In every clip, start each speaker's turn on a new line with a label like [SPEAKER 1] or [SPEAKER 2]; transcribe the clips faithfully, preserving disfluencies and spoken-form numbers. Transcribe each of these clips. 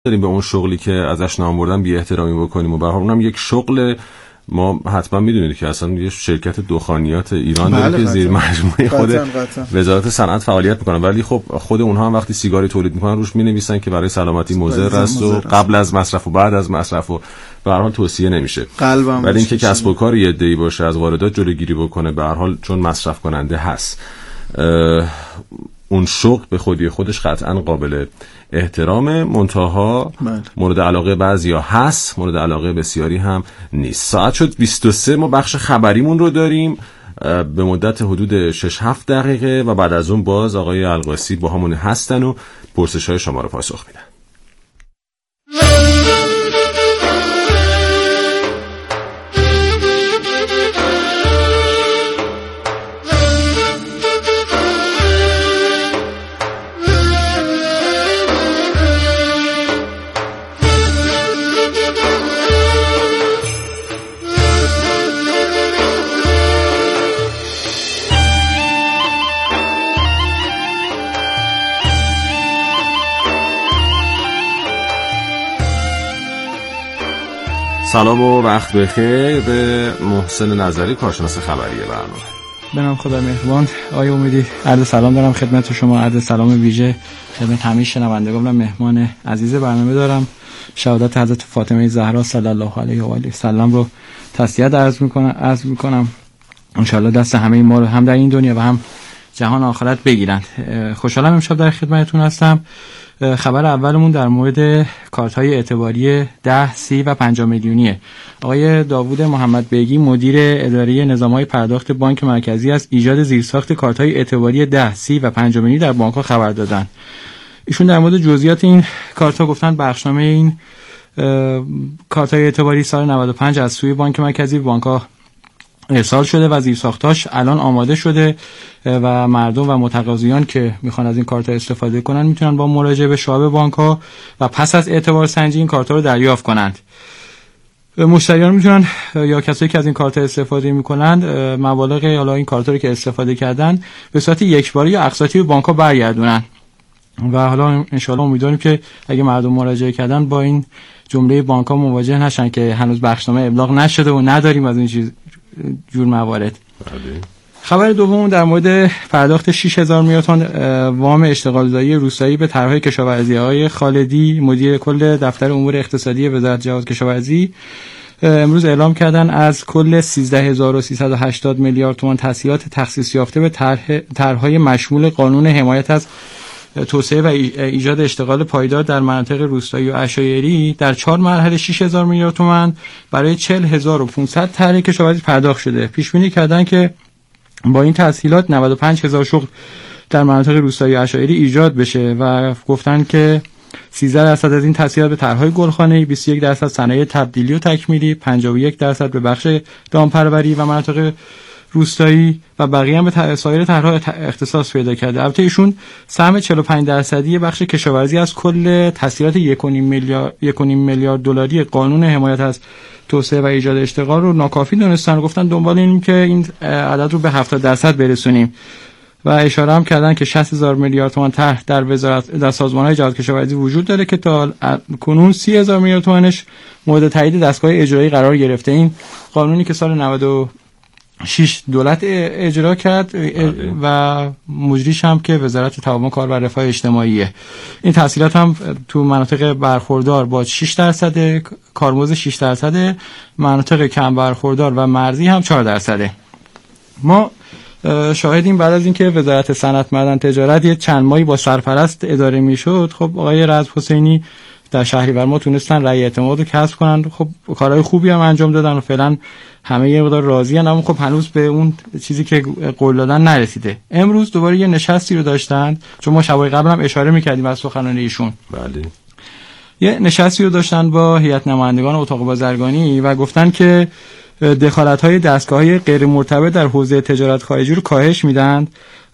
[SPEAKER 1] داریم به اون شغلی که ازش نام بردن بی احترامی بکنیم و به هر حال اونم یک شغل. ما حتما میدونید که اصلا یه شرکت دخانیات ایران داره که زیر مجموعه خود وزارت صنعت فعالیت میکنه، ولی خب خود اونها هم وقتی سیگاری تولید میکنن روش مینویسن که برای سلامتی مضر است و قبل از مصرف و بعد از مصرف و به هر حال توصیه نمیشه. ولی اینکه کسب و کار یه عده‌ای باشه از واردات جلوگیری بکنه به هر حال چون مصرف کننده هست، اون شغل به خودی خودش قطعا قابل احترام، منتها مورد علاقه بعضیا هست، مورد علاقه بسیاری هم نیست. ساعت شد بیست و سه، ما بخش خبریمون رو داریم به مدت حدود شش هفت دقیقه و بعد از اون باز آقای القاسی با همون هستن و پرسش های شما رو پاسخ میدن. سلام و وقت بخیر به محسن نظری، کارشناس خبری برنامه.
[SPEAKER 2] به نام خدا مهربان. آقای امیدی، عرض سلام دارم خدمت شما، عرض سلام ویژه خدمت همه شنوندگان و مهمان عزیز برنامه دارم. شهادت حضرت فاطمه زهرا صلی الله علیه و آله و سلم رو تسلیت عرض میکنم عرض میکنم ان شاء الله دست همه ما رو هم در این دنیا و هم جهان آخرت بگیرند. خوشحالم امشب در خدمتتون هستم. خبر اولمون در مورد کارت‌های اعتباری ده، سی و پنجاه میلیونیه. آقای داوود محمد بیگی مدیر اداره نظام‌های پرداخت بانک مرکزی از ایجاد زیرساخت کارت‌های اعتباری ده، سی و پنجاه میلیونی در بانک‌ها خبر دادن. ایشون در مورد جزئیات این کارت‌ها گفتن بخشنامه این کارت‌های اعتباری سال نود و پنج از سوی بانک مرکزی به بانک‌ها ارسال شده و زیرساختاش الان آماده شده و مردم و متقاضیان که میخوان از این کارت استفاده کنن میتونن با مراجعه به شعب بانک ها و پس از اعتبار سنجی این کارت ها رو دریافت کنند. مشتریان میتونن یا کسایی که از این کارت استفاده میکنن مبالغ حالا این کارت رو که استفاده کردن به صورت یکباره یا اقساطی به بانک ها برگردونن و حالا ان شاء الله امیدواریم که اگه مردم مراجعه کردن با این جمله بانک ها مواجه نشن که هنوز بخشنامه ابلاغ نشده و نداریم از این چیز جور موارد. خبر دوم در مورد پرداخت شش هزار میلیارد تومان وام اشتغالزایی روستایی به طرحهای کشاورزی. آقای خالدی مدیر کل دفتر امور اقتصادی وزارت جهاد کشاورزی امروز اعلام کردن از کل سیزده هزار و سیصد و هشتاد میلیارد تومان تسهیلات تخصیص یافته به طرح طرحهای مشمول قانون حمایت از توسعه و ایجاد اشتغال پایدار در مناطق روستایی و عشایری در چهار مرحله شش هزار میلیارد تومان برای چهل هزار و پانصد طرح کشاورزی پرداخت شده. پیش بینی کردن که با این تسهیلات نود و پنج هزار شغل در مناطق روستایی و عشایری ایجاد بشه و گفتن که سیزده درصد از این تسهیلات به طرحهای گلخانه‌ای، بیست و یک درصد صنایع تبدیلی و تکمیلی، پنجاه و یک درصد به بخش دامپروری و مناطق روستایی و بقیه هم به سایر طرح‌ها اختصاص پیدا کرده. البته ایشون سهم چهل و پنج درصدی بخش کشاورزی از کل تسهیلات یک و نیم میلیارد یک و نیم میلیارد دلاری قانون حمایت از توسعه و ایجاد اشتغال رو ناکافی دونستن و گفتن دنبال اینیم که این عدد رو به هفتاد درصد برسونیم و اشاره هم کردن که شصت هزار میلیارد تومان طرح در وزارت در سازمان‌های جهاد کشاورزی وجود داره که تا کنون سی هزار میلیارد تومانش مورد تایید دستگاه اجرایی قرار گرفته. این قانونی که سال نود و شش دولت اجرا کرد و مجریش هم که وزارت تعاون کار و رفاه اجتماعیه. این تسهیلات هم تو مناطق برخوردار با شش درصد، کارمزد شش درصد، مناطق کم برخوردار و مرزی هم چهار درصده. ما شاهدیم بعد از اینکه وزارت صنعت معدن تجارت یه چند ماهی با سرپرست اداره میشد، خب آقای رضا حسینی در شهریور ما تونستن رأی اعتماد رو کسب کنن. خب کارهای خوبی هم انجام دادن و فعلا همه یه مقدار راضی ان، اما خب هنوز به اون چیزی که قول دادن نرسیده. امروز دوباره یه نشستی رو داشتن، چون ما شبای قبل هم اشاره میکردیم از سخنان ایشون.
[SPEAKER 1] بله.
[SPEAKER 2] یه نشستی رو داشتن با هیئت نمایندگان اتاق بازرگانی و گفتن که دخالت‌های دستگاه‌های غیر مرتبط در حوزه تجارت خارجی رو کاهش میدن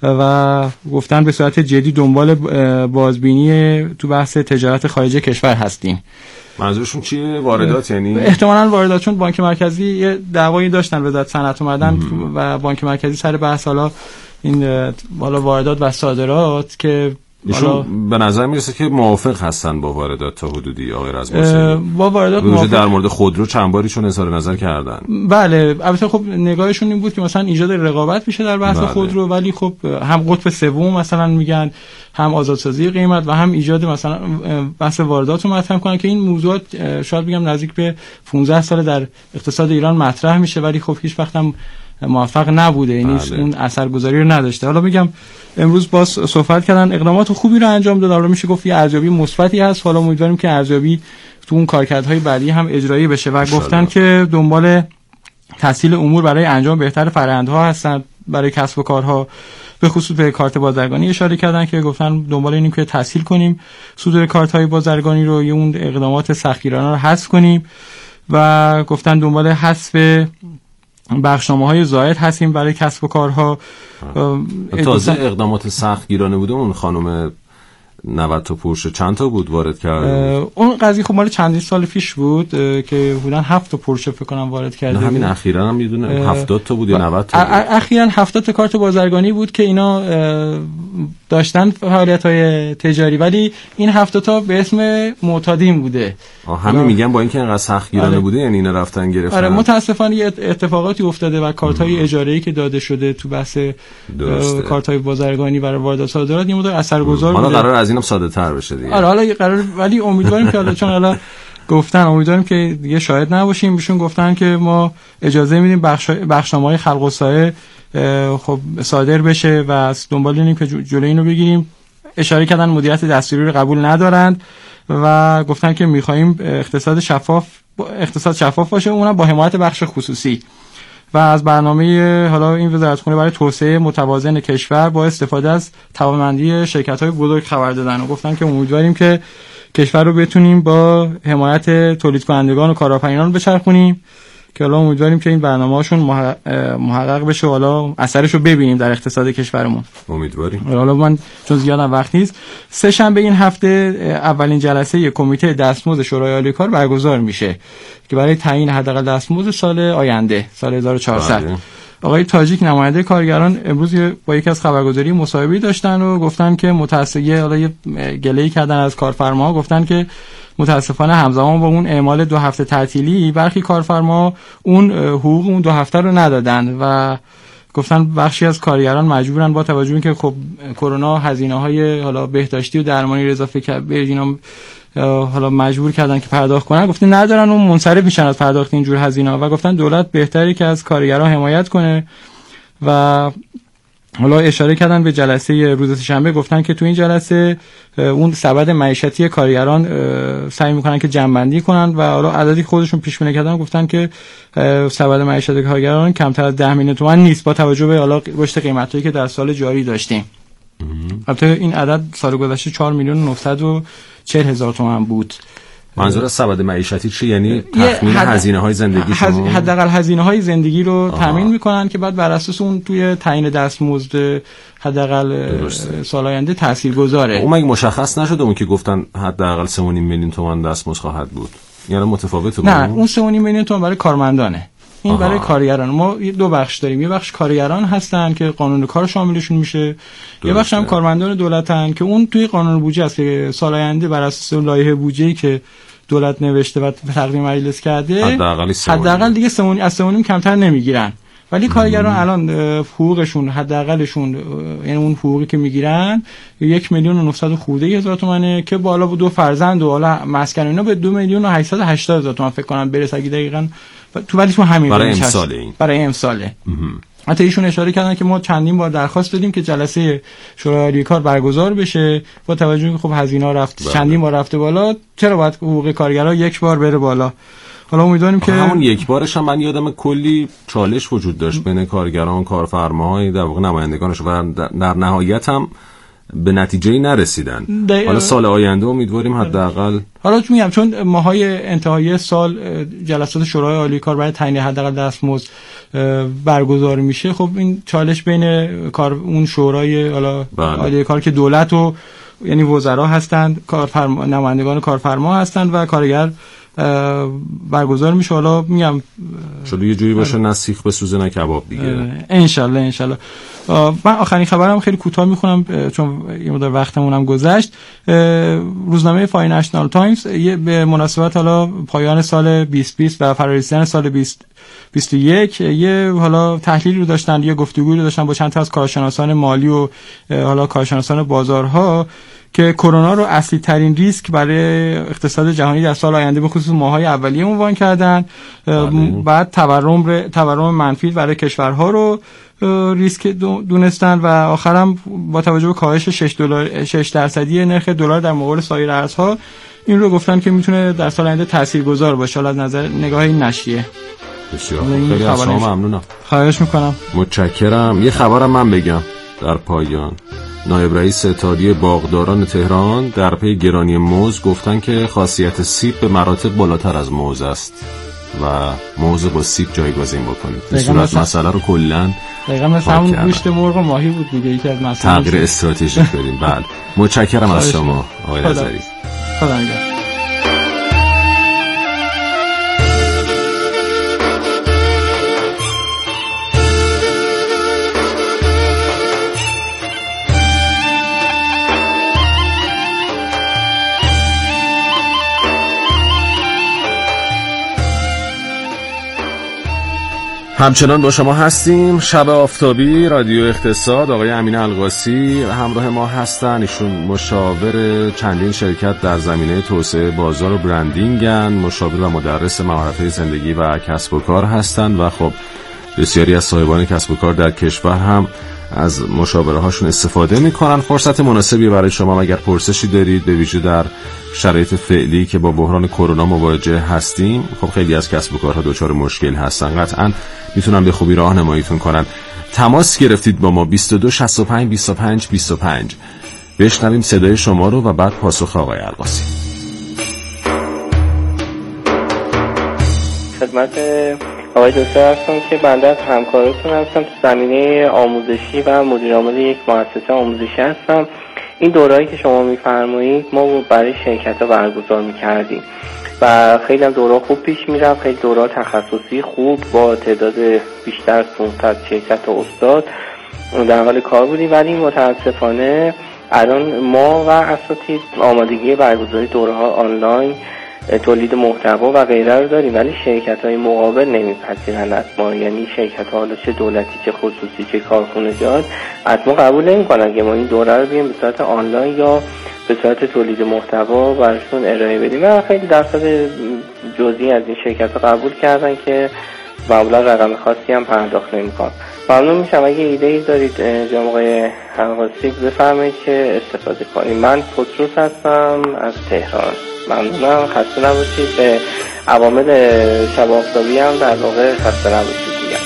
[SPEAKER 2] و گفتن به صورت جدی دنبال بازبینی تو بحث تجارت خارجی کشور هستیم.
[SPEAKER 1] منظورشون چیه؟ واردات یعنی؟
[SPEAKER 2] احتمالاً واردات، چون بانک مرکزی یه دعوایی داشتن وزارت صنعت و معدن و بانک مرکزی سر بحث حالا این حالا واردات و صادرات که
[SPEAKER 1] ایشون به نظر میرسه که موافق هستن با واردات تا حدودی آقای رزماسینی.
[SPEAKER 2] با واردات
[SPEAKER 1] موافق در مورد خودرو چند باریشون اظهار نظر کردن.
[SPEAKER 2] بله البته خب نگاهشون این بود که مثلا ایجاد رقابت بشه در بحث بله. خودرو، ولی خب هم قطب سوم مثلا میگن، هم آزادسازی قیمت و هم ایجاد مثلا بحث واردات رو مطرح کنن که این موضوعات شاید بگم نزدیک به پانزده سال در اقتصاد ایران مطرح میشه، ولی خب هیچ وقت هم موفق نبوده، یعنی بله. اون اثرگذاری رو نداشته. حالا میگم امروز باز صحبت کردن، اقدامات خوبی رو انجام داد، حالا میشه گفت یه ارزیابی مثبتی هست. حالا امیدواریم که ارزیابی تو اون کارکردهای بعدی هم اجرایی بشه و گفتن که دنبال تسهیل امور برای انجام بهتر فرآیندها هستن برای کسب و کارها، به خصوص به کارت بازرگانی اشاره کردن که گفتن دنبال اینیم که تسهیل کنیم صدور کارت‌های بازرگانی رو، یه اون اقدامات سختگیرانه رو حذف کنیم و گفتن دنبال حذف بخشنامه‌های زائد هستیم برای کسب و کارها.
[SPEAKER 1] تازه اقدامات سختگیرانه بوده اون خانم نود تا پورشه چند تا بود وارد کرده؟
[SPEAKER 2] اون قضیه خب مال چندین سال پیش بود که بودن هفت تا پورشه فکر کنم وارد کرده.
[SPEAKER 1] همین اخیراً هم میدونه هفتاد تا بود یا نود تا بود.
[SPEAKER 2] اخیراً هفتاد تا کارت بازرگانی بود که اینا داشتن فعالیت‌های تجاری، ولی این هفتاد تا به اسم معتادین بوده.
[SPEAKER 1] همین میگم با اینکه اینقدر سختگیرانه آره. بوده یعنی اینا رفتن گرفتن.
[SPEAKER 2] آره متاسفانه یه اتفاقاتی افتاده و کارت‌های اجاره‌ای که داده شده تو بحث کارت‌های بازرگانی برای واردات صادرات یه مقدار اثرگذار بوده.
[SPEAKER 1] حالا قرار از اینم ساده‌تر بشه دیگه.
[SPEAKER 2] آره حالا قرار، ولی امیدواریم که حالا چون حالا گفتن امیدواریم که دیگه شاهد نباشیم. ایشون گفتن که ما اجازه میدیم بخش بخشنامه‌های خلق و سایه خب صادر بشه و از دنبال اینیم که جلوی اینو بگیریم. اشاره کردن مدیریت دستوری رو قبول ندارند و گفتن که می‌خوایم اقتصاد شفاف اقتصاد شفاف باشه، اونم با حمایت بخش خصوصی و از برنامه حالا این وزارتخونه برای توسعه متوازن کشور با استفاده از توانمندی شرکت‌های بزرگ خبر دادن و گفتن که امیدواریم که کشور رو بتونیم با حمایت تولید کنندگان و کارآفرینان بچرخونیم که حالا امیدواریم که این برنامه‌هاشون محقق بشه، حالا اثرش رو ببینیم در اقتصاد کشورمون.
[SPEAKER 1] امیدواریم.
[SPEAKER 2] حالا من چون زیادم وقت نیست، سه شنبه این هفته اولین جلسه کمیته دستمزد شورای عالی کار برگزار میشه که برای تعیین حداقل دستمزد سال آینده، سال هزار و چهارصد. آقای تاجیک نماینده کارگران امروز با یکی از خبرگزاری مصاحبه‌ای داشتن و گفتن که متأسفانه حالا یه گله‌ای کردن از کارفرماها، گفتن که متاسفانه همزمان با اون اعمال دو هفته تعطیلی برخی کارفرما اون حقوق اون دو هفته رو ندادن و گفتن بخشی از کارگران مجبورن با توجه به اینکه خب کرونا هزینه‌های حالا بهداشتی و درمانی رو اضافه کرد به اینا حالا مجبور کردن که پرداخت کنن، گفتن ندارن اون منصرف میشن از پرداخت اینجور هزینه‌ها و گفتن دولت بهتره که از کارگران حمایت کنه و حالا اشاره کردن به جلسه روز شنبه، گفتن که تو این جلسه اون سبد معیشتی کارگران سعی میکنن که جمع‌بندی کنن و حالا عددی خودشون پیش بینی کردن، گفتن که سبد معیشتی کارگران کمتر از ده میلیون تومان نیست با توجه به حالا رشد قیمتایی که در سال جاری داشتیم. البته این عدد سال گذشته چهار میلیون و نهصد و چهل هزار تومان بود.
[SPEAKER 1] منظور از سبد معیشتی چیه؟ یعنی تخمین هزینه‌های زندگی شما؟
[SPEAKER 2] حداقل هزینه‌های زندگی رو تامین میکنن که بعد بر اساس اون توی تعیین دستمزد حداقل سال آینده تاثیرگذاره.
[SPEAKER 1] اون مگه مشخص نشده اون که گفتن حداقل سه و نیم میلیون تومان دستمزد خواهد بود؟ یعنی متفاوته؟
[SPEAKER 2] نه اون سه و نیم میلیون تومان برای کارمندانه، این آها. برای کارگران. ما دو بخش داریم، یه بخش کارگران هستن که قانون کار شاملشون میشه، درسته. یه بخش هم کارمندان دولتن که اون توی قانون بودجه است که سال آینده بر اساس لایحه بودجه‌ای که دولت نوشته و تقدیم مجلس کرده حداقل دیگه سمونی از سمونیم کمتر نمیگیرن، ولی کارگران الان حقوقشون حداقلشون یعنی اون حقوقی که میگیرن یک میلیون و نهصد خورده هزار تومانه که بالا با دو فرزند و حالا مسکن اینا به دو میلیون و هشتصد و هشتاد هزار تومان فکر کنم برسه اگه دقیقاً تو، ولی تو همین
[SPEAKER 1] برای امسال این
[SPEAKER 2] برای امساله. حتی ایشون اشاره کردن که ما چندین بار درخواست دادیم که جلسه شورای عالی کار برگزار بشه با توجه به خب هزینه‌ها رفت بله. چندین بار رفته بالا، چرا باید حقوق کارگرها یک بار بره بالا؟ حالا امیدواریم که
[SPEAKER 1] همون یک بارش هم من یادم کلی چالش وجود داشت بین کارگران و کارفرماهای در واقع نمایندگانش و در نهایت هم به نتیجه‌ای نرسیدن. حالا سال آینده امیدواریم حداقل.
[SPEAKER 2] حالا چون میگم چون ماهای انتهایی سال جلسات شورای عالی کار برای تعیین حداقل دستمزد برگزار میشه، خب این چالش بین کار اون شورای حالا عالی کار که دولت و یعنی وزرا هستند، کارفرما نمایندگان کارفرما هستند و کارگر برگزار میشه. حالا میگم
[SPEAKER 1] شده یه جوری باشه نه سیخ بسوزه نه کباب دیگه.
[SPEAKER 2] ان شاء الله ان شاء الله. من آخرین خبرم خیلی کوتاه میخونم چون یه مقدار وقتمونم گذشت. روزنامه فاینانشال تایمز به مناسبت حالا پایان سال بیست بیست و فراریزیدن سال بیست بیست و یک یه حالا تحلیلی رو داشتن، یه گفتگویی رو داشتن با چند تا از کارشناسان مالی و حالا کارشناسان بازارها که کرونا رو اصلی ترین ریسک برای اقتصاد جهانی در سال آینده به خصوص ماه‌های اولیه عنوان کردن. بعد تورم تورم منفی برای کشورها رو ریسک دونستن و آخرام با توجه به کاهش شش دلار شش درصدی نرخ دلار در مقابل سایر ارزها این رو گفتن که میتونه در سال آینده تاثیرگذار باشه از نظر نگاه این نشریه.
[SPEAKER 1] بسیار خوب، خیلی از شما ممنونم.
[SPEAKER 2] خواهش میکنم.
[SPEAKER 1] متشکرم. یه خبرم من بگم در پایان. نایب رئیس اتحادیه باغداران تهران در پی گرانی موز گفتن که خاصیت سیب به مراتب بالاتر از موز است و موز با سیب جایگزین بکنید. به صورت مسئله رو کلاً
[SPEAKER 2] دقیقاً مثل همون گوشت مرغ و ماهی بود دیگه، یکی از مسائل
[SPEAKER 1] تغییر استراتژیک بدیم. بله متشکرم از شما آقای نظری.
[SPEAKER 2] خدا نگهدار.
[SPEAKER 1] همچنان با شما هستیم. شب آفتابی رادیو اقتصاد. آقای امین القاسی همراه ما هستن. ایشون مشاور چندین شرکت در زمینه توسعه بازار و برندینگن، مشاور و مدرس مهارت‌های زندگی و کسب و کار هستند و خب بسیاری از صاحبان کسب و کار در کشور هم از مشاوره هاشون استفاده میکنن. فرصت مناسبی برای شما اگر پرسشی دارید به ویژه در شرایط فعلی که با بحران کرونا مواجه هستیم. خب خیلی از کسب و کارها دچار مشکل هستن، قطعا میتونن به خوبی راهنماییتون کنن. تماس گرفتید با ما بیست و دو شصت و پنج بیست و پنج بیست و پنج. بشنویم صدای شما رو و بعد پاسخ آقای القاسی.
[SPEAKER 3] خدمت آقای دکتر هستم که بنده از همکارتون هستم تو زمینه آموزشی و مدیر عامل یک مؤسسه آموزشی هستم. این دورهایی که شما میفرمایید ما برای شرکت‌ها برگزار می‌کردیم و خیلی هم دوره خوب پیش میرفت، خیلی دوره تخصصی خوب با تعداد بیشتر از پانصد شرکت و استاد در حال کار بودیم، ولی متاسفانه الان ما و اساتید آمادگی برگزاری دوره‌ها آنلاین، تولید محتوا و غیره رو داریم، ولی شرکت‌های مقابل نمیپذیرن از ما. یعنی شرکت‌ها حالا چه دولتی چه خصوصی چه کارخانجات از ما قبول نمی‌کنن که ما این دوره رو بیایم به صورت آنلاین یا به صورت تولید محتوا براشون ارائه بدیم و خیلی درصد جزئی از این شرکت‌ها قبول کردن که معمولا رقم خاصی هم پرداخت نمی‌کنن. ممنون میشم اگه ایده‌ای دارید جناب آقای القاسی بفرمایید که استفاده کنیم. من پتروس هستم از تهران. ممنونم، خسته نباشید. به عوامل شب آفتابی هم در واقع خسته نباشید دیگه.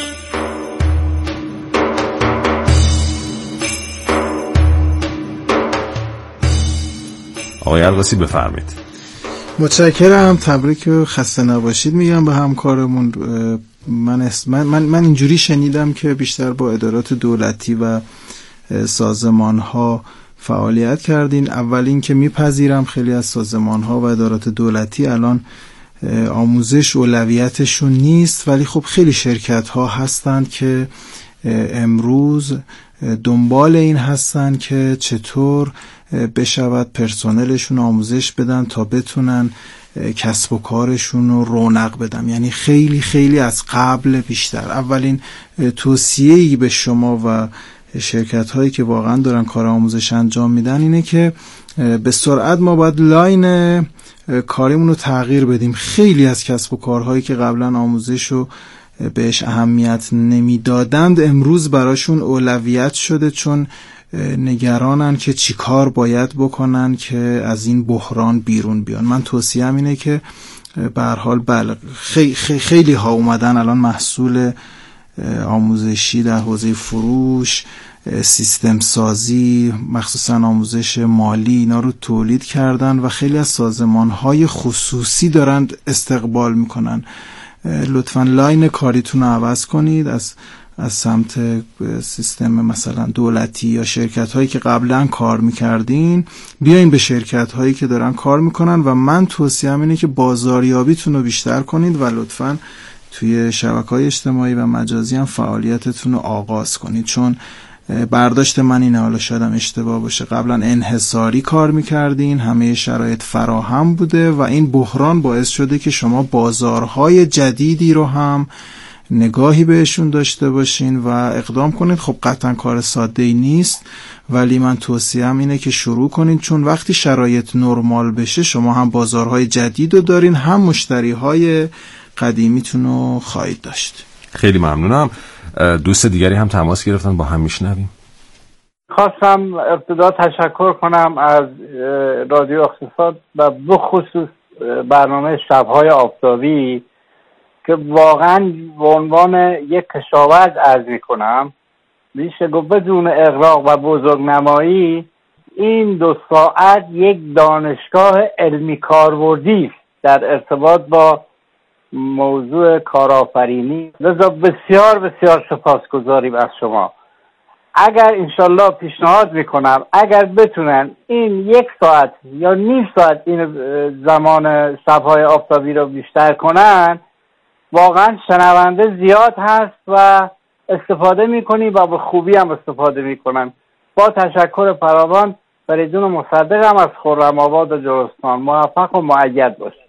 [SPEAKER 1] آقای القاسی بفرمایید.
[SPEAKER 4] متشکرم، تبریک و خسته نباشید میگم به همکارمون. من من من, من اینجوری شنیدم که بیشتر با ادارات دولتی و سازمان‌ها فعالیت کردین. اولین که میپذیرم خیلی از سازمان‌ها و ادارات دولتی الان آموزش اولویتشون نیست، ولی خب خیلی شرکت‌ها هستند که امروز دنبال این هستن که چطور بشود پرسنلشون آموزش بدن تا بتونن کسب و کارشون رو رونق بدن. یعنی خیلی خیلی از قبل بیشتر. اولین توصیه‌ای به شما و شرکت هایی که واقعا دارن کار آموزش انجام میدن اینه که به سرعت ما باید لاین کاریمون رو تغییر بدیم. خیلی از کسب و کارهایی که قبلا آموزش رو بهش اهمیت نمیدادند امروز براشون اولویت شده، چون نگرانن که چی کار باید بکنن که از این بحران بیرون بیان. من توصیه‌ام اینه که به هر حال بله خیلی خیلی ها اومدن الان محصول آموزشی در حوزه فروش، سیستم سازی، مخصوصا آموزش مالی، اینا رو تولید کردن و خیلی از سازمان‌های خصوصی دارند استقبال میکنن. لطفاً لاین کاریتون رو عوض کنید، از از سمت سیستم مثلا دولتی یا شرکت هایی که قبلا کار میکردین بیاین به شرکت هایی که دارن کار میکنن و من توصیه‌ام اینه که بازاریابیتون رو بیشتر کنید و لطفاً توی شبکه‌های اجتماعی و مجازی هم فعالیتتون رو آغاز کنید، چون برداشت من اینه، حالا شاید هم اشتباه باشه، قبلا انحصاری کار میکردین، همه شرایط فراهم بوده و این بحران باعث شده که شما بازارهای جدیدی رو هم نگاهی بهشون داشته باشین و اقدام کنید. خب قطعا کار ساده ای نیست، ولی من توصیه‌ام اینه که شروع کنید، چون وقتی شرایط نرمال بشه شما هم بازارهای جدید رو دارین، هم مشتریهای قدیمیتون رو خواهید داشت.
[SPEAKER 1] خیلی ممنونم. دوست دیگری هم تماس گرفتن، با هم میشنویم.
[SPEAKER 5] خواستم ابتدا تشکر کنم از رادیو اقتصاد و بخصوص برنامه شب‌های آفتابی که واقعا به عنوان یک کشاورز عرض میکنم، میشه گفت بدون اغراق و بزرگنمایی این دو ساعت یک دانشگاه علمی کاربردی است در ارتباط با موضوع کارآفرینی. لذا بسیار بسیار سپاسگزاریم از شما. اگر انشالله پیشنهاد میکنم اگر بتونن این یک ساعت یا نیم ساعت این زمان شب‌های آفتابی رو بیشتر کنن، واقعا شنونده زیاد هست و استفاده میکنی و به خوبی هم استفاده میکنن. با تشکر فراوان، فریدون مصدق هم از خرم‌آباد و جرستان. موفق و مؤید باشید.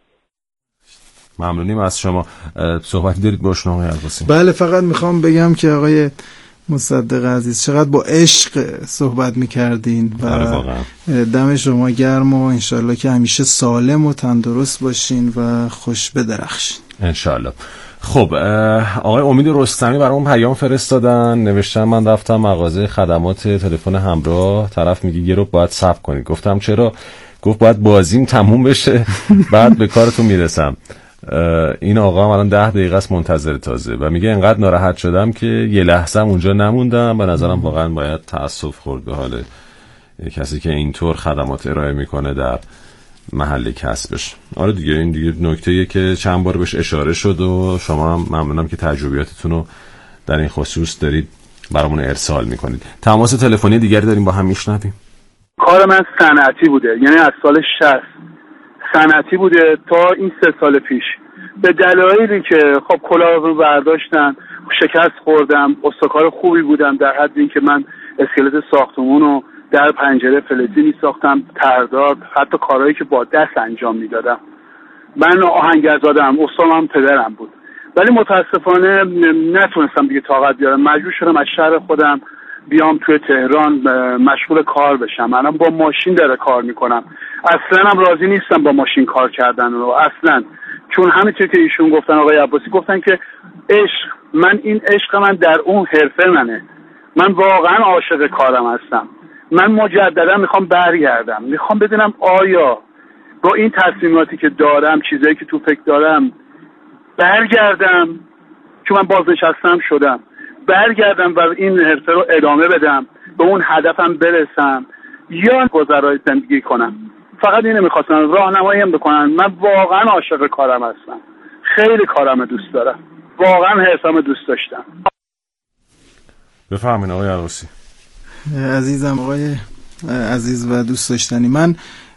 [SPEAKER 1] ممنونیم از شما. صحبتی دارید با شما آقای عباسی؟
[SPEAKER 4] بله، فقط میخوام بگم که آقای مصدق عزیز چقدر با عشق صحبت میکردین و دم شما گرم و انشالله که همیشه سالم و تندرست باشین و خوش بدرخشین
[SPEAKER 1] انشالله. خب آقای امید رستمی برام پیام فرستادن، نوشتن من رفتم مغازه خدمات تلفن همراه، طرف میگه یه رو باید صبر کنید. گفتم چرا؟ گفت باید بازیم تموم بشه بعد به کارتون میرسم. این آقا هم الان ده دقیقه است منتظر تازه و میگه انقدر ناراحت شدم که یه لحظه اونجا نموندم. به نظرم واقعا باید تأسف خورد به حال کسی که اینطور خدمات ارائه میکنه در محل کسبش. آره دیگه، این دیگه نکته‌ایه که چند بار بهش اشاره شد و شما هم ممنونم که تجربیاتتون رو در این خصوص دارید برامون ارسال میکنید. تماس تلفنی دیگری داریم، با هم میشنویم.
[SPEAKER 6] کار من صنعتی بوده، یعنی از سال شصت صنعتی بوده تا این سه سال پیش. به دلایلی که خب کلاه رو برداشتن، شکست خوردم، استکار خوبی بودم در حد این که من اسکلت ساختمون رو در پنجره فلزی می ساختم، تردار، حتی کارهایی که با دست انجام می دادم. من آهنگرزادم، استادم پدرم بود، ولی متاسفانه نتونستم دیگه طاقت بیارم. مجبور شدم از شهر خودم بیام توی تهران مشغول کار بشم. منم با ماشین داره کار میکنم، اصلا هم راضی نیستم با ماشین کار کردن رو اصلا، چون همینطور که ایشون گفتن، آقای عباسی گفتن که عشق، من این عشق من در اون حرفه منه، من واقعا عاشق کارم هستم. من مجددا میخوام برگردم، میخوام بدونم آیا با این تصمیماتی که دارم، چیزایی که تو فکر دارم، برگردم، چون من بازنشستم شدم، برگردم و این حرفه رو ادامه بدم، به اون هدفم برسم، یا گذرای زندگی کنم. فقط اینو میخواستم راهنماییم بکنن. من واقعا عاشق کارم هستم، خیلی کارم دوست دارم، واقعا حرفم دوست داشتم.
[SPEAKER 1] بفهمین آقای عروسی.
[SPEAKER 4] عزیزم، آقای عزیز و دوست داشتنی، من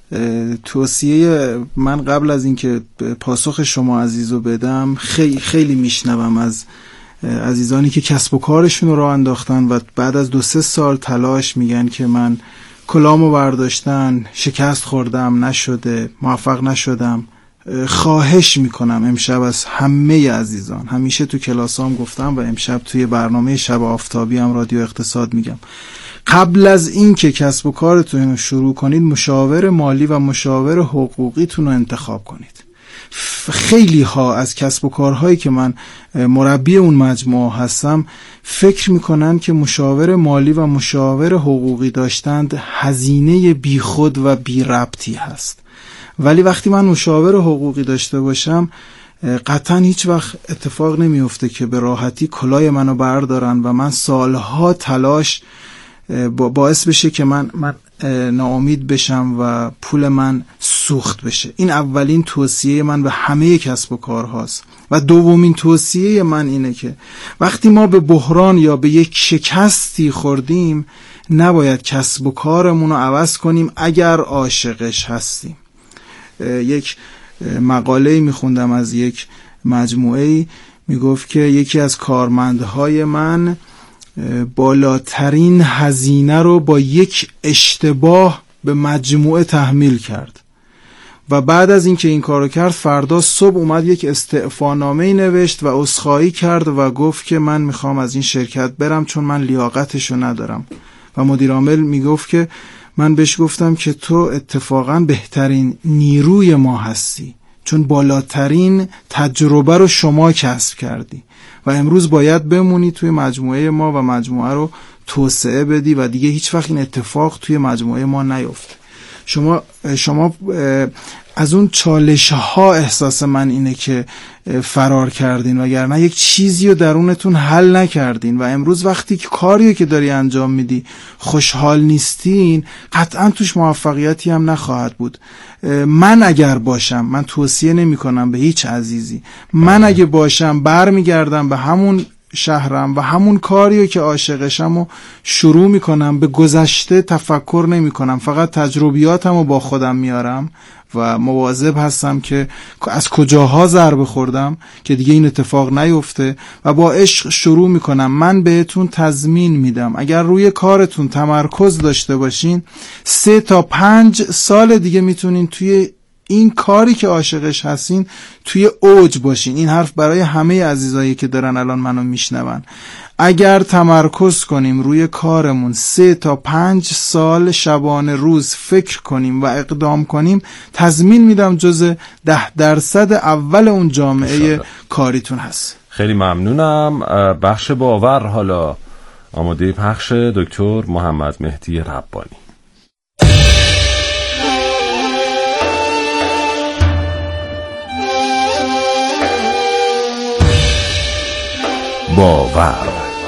[SPEAKER 4] توصیه من قبل از اینکه پاسخ شما عزیزو بدم، خیلی خیلی میشنوم از عزیزانی که کسب و کارشون رو راه انداختن و بعد از دو سه سال تلاش میگن که من کلامو برداشتن، شکست خوردم، نشده، موفق نشدم. خواهش میکنم امشب از همه عزیزان، همیشه تو کلاسام گفتم و امشب توی برنامه شب آفتابی هم رادیو اقتصاد میگم، قبل از این که کسب و کارتون رو شروع کنید مشاور مالی و مشاور حقوقیتون رو انتخاب کنید. خیلی ها از کسب و کارهایی که من مربی اون مجموعه هستم فکر میکنن که مشاور مالی و مشاور حقوقی داشتند هزینه بیخود و بی ربطی هست، ولی وقتی من مشاور حقوقی داشته باشم قطعا هیچ وقت اتفاق نمیفته که به راحتی کلاه منو بردارن و من سالها تلاش باعث بشه که من من ناامید بشم و پول من سوخت بشه. این اولین توصیه من به همه کسب و کارهاست. و دومین توصیه من اینه که وقتی ما به بحران یا به یک شکستی خوردیم نباید کسب و کارمون رو عوض کنیم اگر عاشقش هستیم. یک مقاله میخوندم از یک مجموعه میگفت که یکی از کارمندهای من بالاترین هزینه رو با یک اشتباه به مجموعه تحمیل کرد و بعد از اینکه این کارو کرد فردا صبح اومد یک استعفانامه‌ای نوشت و عذرخواهی کرد و گفت که من میخوام از این شرکت برم چون من لیاقتشو ندارم. و مدیر عامل میگفت که من بهش گفتم که تو اتفاقا بهترین نیروی ما هستی چون بالاترین تجربه رو شما کسب کردی و امروز باید بمونی توی مجموعه ما و مجموعه رو توسعه بدی و دیگه هیچ وقت این اتفاق توی مجموعه ما نیفته. شما شما از اون چالش ها احساس من اینه که فرار کردین وگرنه یک چیزی رو درونتون حل نکردین و امروز وقتی که کاریو که داری انجام میدی خوشحال نیستین قطعا توش موفقیتی هم نخواهد بود. من اگر باشم، من توصیه نمی کنم به هیچ عزیزی، من اگه باشم برمیگردم به همون شهرم و همون کاریو که عاشقشم و شروع میکنم، به گذشته تفکر نمی کنم، فقط تجربیاتم رو با خودم میارم و مواظب هستم که از کجاها ضربه خوردم که دیگه این اتفاق نیفته و با عشق شروع میکنم. من بهتون تضمین میدم اگر روی کارتون تمرکز داشته باشین سه تا پنج سال دیگه میتونین توی این کاری که عاشقش هستین توی اوج باشین. این حرف برای همه عزیزایی که دارن الان منو میشنون. اگر تمرکز کنیم روی کارمون سه تا پنج سال شبانه روز فکر کنیم و اقدام کنیم تضمین میدم جز ده درصد اول اون جامعه کاریتون هست.
[SPEAKER 1] خیلی ممنونم. بخش باور حالا آماده پخش دکتر محمد مهدی ربانی. باور.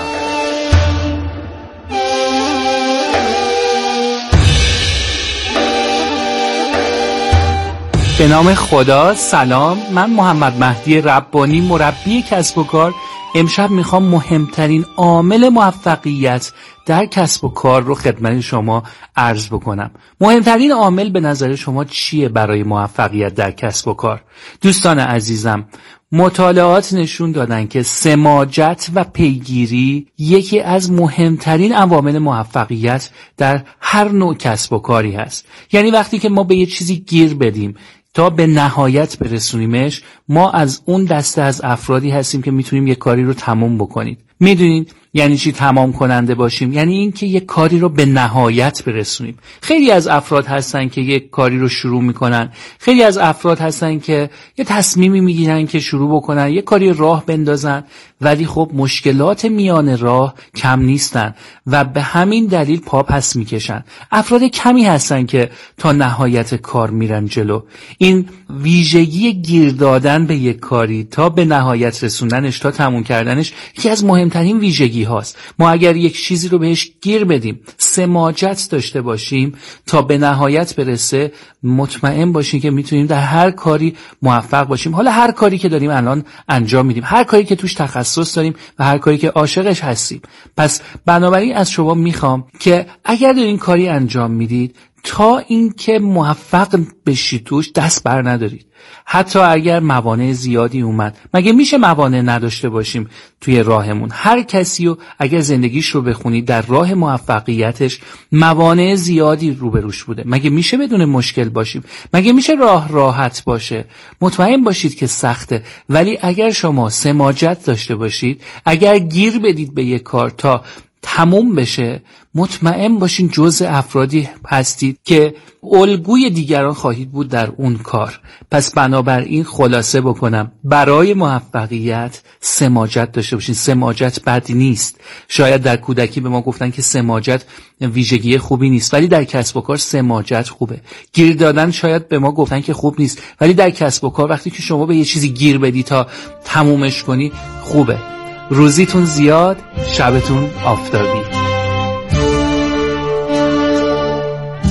[SPEAKER 7] به نام خدا. سلام، من محمد مهدی ربانی، مربی کسب و کار. امشب میخوام مهمترین عامل موفقیت در کسب و کار رو خدمت شما عرض بکنم. مهمترین عامل به نظر شما چیه برای موفقیت در کسب و کار؟ دوستان عزیزم، مطالعات نشون دادن که سماجت و پیگیری یکی از مهمترین عوامل موفقیت در هر نوع کسب و کاری هست. یعنی وقتی که ما به یه چیزی گیر بدیم تا به نهایت برسونیمش، ما از اون دسته از افرادی هستیم که میتونیم یه کاری رو تمام بکنیم. میدونین یعنی چی تمام کننده باشیم؟ یعنی این که یک کاری رو به نهایت برسونیم. خیلی از افراد هستن که یک کاری رو شروع میکنن، خیلی از افراد هستن که یه تصمیمی میگیرن که شروع بکنن یه کاری راه بندازن، ولی خب مشکلات میان راه کم نیستن و به همین دلیل پا پس میکشن. افراد کمی هستن که تا نهایت کار میرن جلو. این ویژگی گیر دادن به یک کاری تا به نهایت رسوندنش، تا تموم کردنش، یکی از مهمترین ویژگی هاست. ما اگر یک چیزی رو بهش گیر بدیم، سماجت داشته باشیم تا به نهایت برسه، مطمئن باشیم که میتونیم در هر کاری موفق باشیم. حالا هر کاری که داریم الان انجام میدیم، هر کاری که توش تخصص داریم و هر کاری که عاشقش هستیم. پس بنابراین از شما میخوام که اگر دارین کاری انجام میدید، تا اینکه موفق بشید توش دست بر ندارید. حتی اگر موانع زیادی اومد، مگه میشه موانع نداشته باشیم توی راهمون؟ هر کسی رو اگر زندگیش رو بخونید در راه موفقیتش موانع زیادی روبروش بوده. مگه میشه بدون مشکل باشیم؟ مگه میشه راه راحت باشه؟ مطمئن باشید که سخته. ولی اگر شما سماجت داشته باشید، اگر گیر بدید به یک کار تا تموم بشه، مطمئن باشین جزء افرادی هستید که الگوی دیگران خواهید بود در اون کار. پس بنابراین خلاصه بکنم، برای موفقیت سماجت داشته باشین. سماجت بد نیست. شاید در کودکی به ما گفتن که سماجت ویژگی خوبی نیست، ولی در کسب و کار سماجت خوبه. گیر دادن شاید به ما گفتن که خوب نیست، ولی در کسب و کار وقتی که شما به یه چیزی گیر بدی تا تمومش کنی، خوبه. روزیتون زیاد، شبتون آفتابی.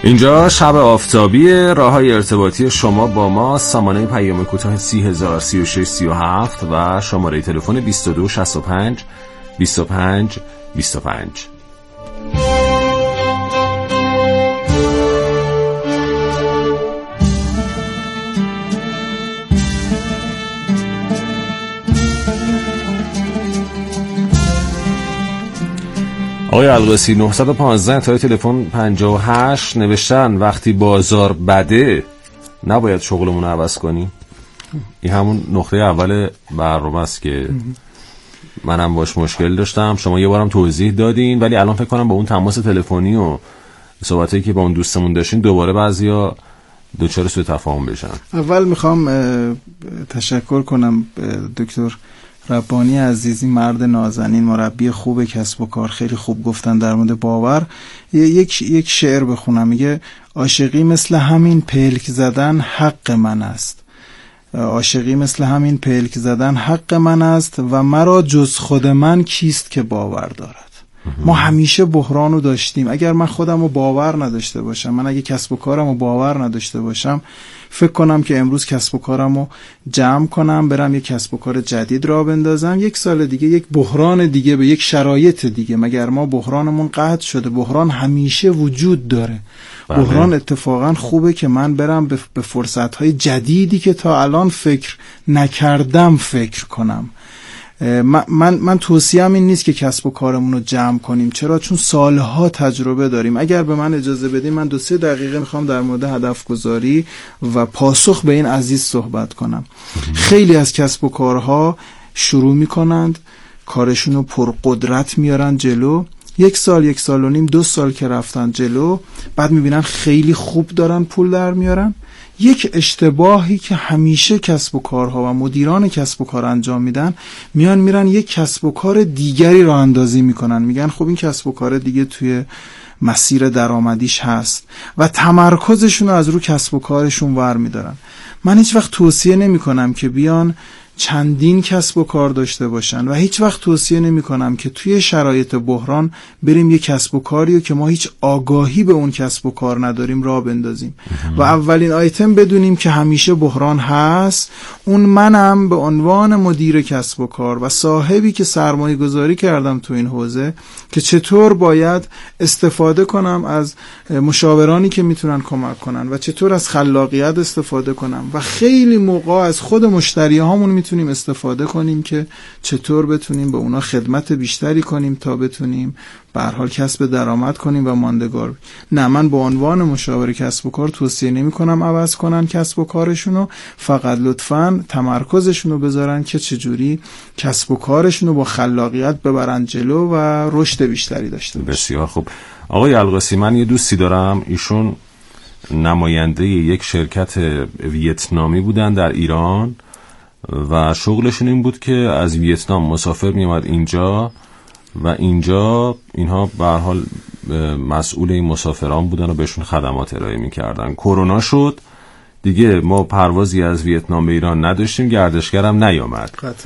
[SPEAKER 1] اینجا شب آفتابی. راههای ارتباطی شما با ما سامانه پیام کوتاه سی هزار سی و شش سی و هفت و شماره تلفن بیست و دو شصت و پنج بیست و پنج بیست و پنج. آقای القاسی نهصد و پانزده تا تلفن پنجاه و هشت نوشتن وقتی بازار بده نباید شغلمون رو عوض کنیم. این همون نقطه اول برنامه است که منم باش مشکل داشتم. شما یه بارم توضیح دادین ولی الان فکر کنم با اون تماس تلفنی و صحبتایی که با اون دوستمون داشتین دوباره بعضیا دوچار سوء تفاهم بشن.
[SPEAKER 4] اول میخوام تشکر کنم دکتر ربانی عزیزی، مرد نازنین، مربی خوب کسب و کار، خیلی خوب گفتن در مورد باور. یک یک شعر بخونم، میگه عاشقی مثل همین پلک زدن حق من است، عاشقی مثل همین پلک زدن حق من است و مرا جز خود من کیست که باور دارد. ما همیشه بحرانو داشتیم. اگر من خودم رو باور نداشته باشم، من اگه کسب و کارم رو باور نداشته باشم، فکر کنم که امروز کسب و کارم رو جمع کنم برم یک کسب و کار جدید را بندازم، یک سال دیگه یک بحران دیگه به یک شرایط دیگه، مگر ما بحرانمون قطع شده؟ بحران همیشه وجود داره. بله. بحران اتفاقا خوبه که من برم به فرصتهای جدیدی که تا الان فکر نکردم فکر کنم. من من, من توصیه‌ام این نیست که کسب و کارمون رو جمع کنیم. چرا؟ چون سالها تجربه داریم. اگر به من اجازه بدین من دو سه دقیقه میخوام در مورد هدف گذاری و پاسخ به این عزیز صحبت کنم. خیلی از کسب و کارها شروع میکنند، کارشون رو پرقدرت میارن جلو، یک سال یک سال و نیم دو سال که رفتن جلو، بعد میبینن خیلی خوب دارن پول در میارن. یک اشتباهی که همیشه کسب و کارها و مدیران کسب و کار انجام میدن، میان میرن یک کسب و کار دیگری راه اندازی میکنن، میگن خب این کسب و کار دیگه توی مسیر درآمدیش هست و تمرکزشون رو از رو کسب و کارشون ور میدارن. من هیچ وقت توصیه نمی کنم که بیان چندین کسب و کار داشته باشن و هیچ وقت توصیه نمی کنم که توی شرایط بحران بریم یک کسب و کاریو که ما هیچ آگاهی به اون کسب و کار نداریم راه بندازیم. و اولین آیتم بدونیم که همیشه بحران هست. اون منم به عنوان مدیر کسب و کار و صاحبی که سرمایه گذاری کردم تو این حوزه که چطور باید استفاده کنم از مشاورانی که میتونن کمک کنن و چطور از خلاقیت استفاده کنم و خیلی موقع از خود مشتری هامون میتونیم استفاده کنیم که چطور بتونیم به اونا خدمت بیشتری کنیم تا بتونیم به هر حال کسب درآمد کنیم و ماندگار. نه، من به عنوان مشاور کسب و کار توصیه نمی کنم عوض کنن کسب و کارشونو، فقط لطفاً تمرکزشونو بذارن که چجوری کسب و کارشونو با خلاقیت ببرن جلو و رشد بیشتری داشته باشن.
[SPEAKER 1] بسیار خوب. آقای القاسی، من یه دوستی دارم، ایشون نماینده یک شرکت ویتنامی بودن در ایران و شغلشون این بود که از ویتنام مسافر می اومد اینجا و اینجا اینها به هر حال مسئول این مسافران بودن و بهشون خدمات ارائه می‌کردن. کرونا شد دیگه، ما پروازی از ویتنام به ایران نداشتیم، گردشگرم نیامد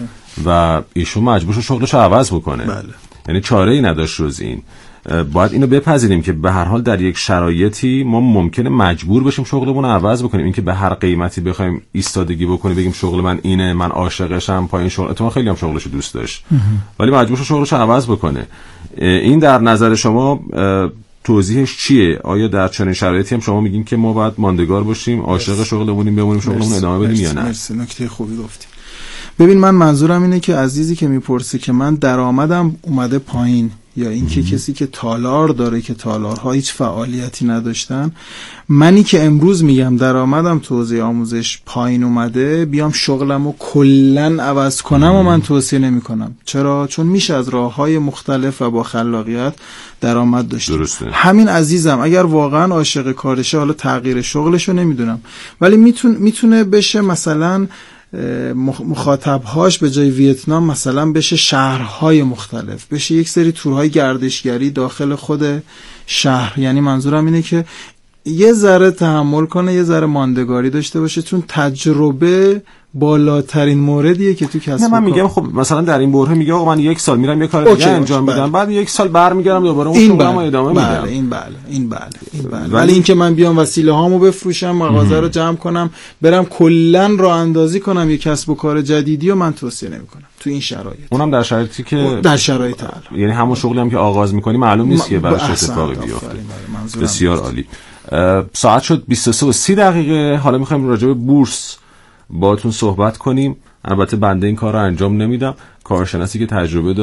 [SPEAKER 1] و ایشون مجبور شد شغلش رو عوض بکنه.
[SPEAKER 4] بله.
[SPEAKER 1] یعنی چاره‌ای نداشت جز این. باید اینو بپذیریم که به هر حال در یک شرایطی ما ممکنه مجبور بشیم شغلمون رو عوض بکنیم. اینکه به هر قیمتی بخوایم ایستادگی بکنیم بگیم شغل من اینه، من عاشقشم، پایین شغل، اتفاقا خیلی هم شغلشو دوست داشت ولی مجبور شد شغلشو عوض بکنه. این در نظر شما توضیحش چیه؟ آیا در چنین شرایطی هم شما میگین که ما باید ماندگار باشیم، عاشق شغلمونیم، بمونیم شغلمون ادامه بدیم یا نه؟
[SPEAKER 4] مرسی، نکته خوبی گفتی. ببین، من منظورم اینه که عزیزی که میپرسه که من درآمدم اومده پایین یا اینکه کسی که تالار داره که تالارها هیچ فعالیتی نداشتن، منی که امروز میگم درآمدم تو حوزه آموزش پایین اومده بیام شغلمو کلاً عوض کنم و من توصیه نمیکنم. چرا؟ چون میشه از راههای مختلف و با خلاقیت درآمد داشت.
[SPEAKER 1] درسته.
[SPEAKER 4] همین عزیزم اگر واقعا عاشق کارشه، حالا تغییر شغلشو نمیدونم، ولی میتونه میتونه بشه مثلا مخاطبهاش به جای ویتنام مثلا بشه شهرهای مختلف، بشه یک سری تورهای گردشگری داخل خود شهر. یعنی منظورم اینه که یه ذره تحمل کنه، یه ذره ماندگاری داشته باشه، چون تجربه بالاترین موردیه که تو کسب
[SPEAKER 1] نه من میگم خب مثلا در این بره میگه آقا من یک سال میرم یه کار دیگه انجام میدم بله. بعد یک سال برمیگردم دوباره اون شغلمو ادامه
[SPEAKER 4] بله.
[SPEAKER 1] میدم.
[SPEAKER 4] بله این بله این بله این بله ولی اینکه من بیام وسیله هامو بفروشم مغازه رو جمع کنم برم کلا راه اندازی کنم یه کسب و کار جدیدی رو من توصیه نمیکنم تو این شرایط.
[SPEAKER 1] اونم در شرایطی که
[SPEAKER 4] در شرایط الان
[SPEAKER 1] یعنی همون شغلی هم که آغاز میکنی معلوم نیست که براش اتفاقی بیفته. بسیار عالی. ساعت شد بیست و سه و سی دقیقه. حالا میخوایم راجع به بورس باهاتون صحبت کنیم. البته بنده این کار رو انجام نمیدم، کارشناسی که تجربه